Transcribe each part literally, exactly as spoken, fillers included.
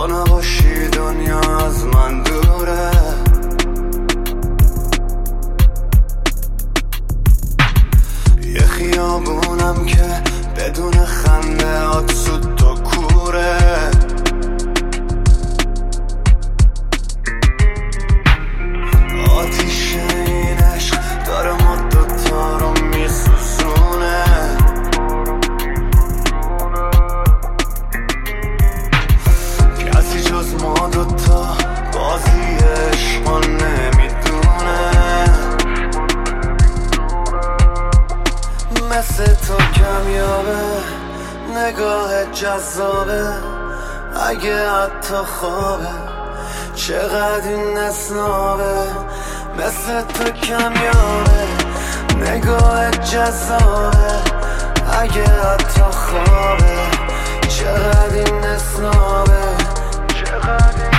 تو نباشی دنیا از من دوره. یه خیابونم که بدون خنده هات سود تا کوره. آتیش این عشق داره ما دوتا رو میسوزونه. کسی جز ما دوتا بازی عشقا نمیدونه. مثل تو کمیابه نگاه جذابه، اگه حتی خوابه چقدر این اسنابه. مثل تو کمیابه نگاه جذابه، اگه حتی خوابه چقدر این اسنابه. چقدر این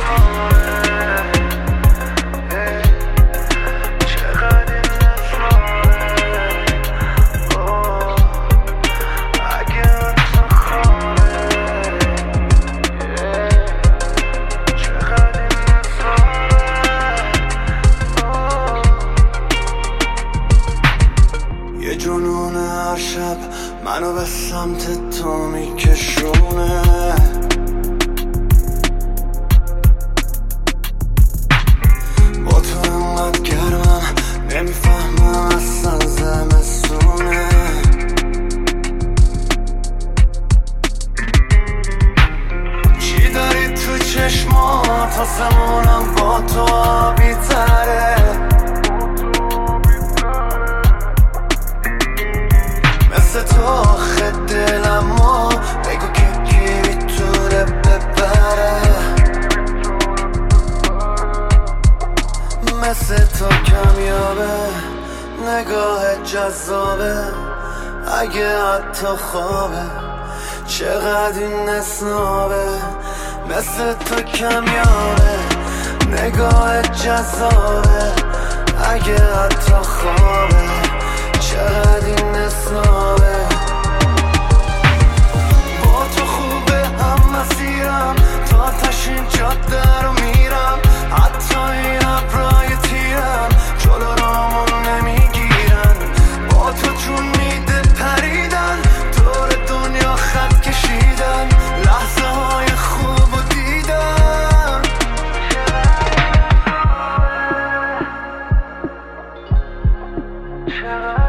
یه جنون هر شب منو به سمت تو میکشونه. با تو انقدر گرمم نمیفهمم اصلا زمستونه. چی داری تو چشمات آسمونم با تو آبی تره. مثل تو آخه دلمو بگو که کی میتونه ببره. مثل تو کمیابه نگاه جذابه، اگه حتی خوابه چقدر این اسنابه. مثل تو کمیابه نگاه جذابه، اگه حتی خوابه چقدر این اسنابه. با تو خوبه هم مسیرم تا تشین جاده رو میرم. حتی این ابرای تیرم جلو رامون نمیگیرن. با تو جون میده پریدن دور دنیا خط کشیدن. لحظه های خوب و دیدن. چقدر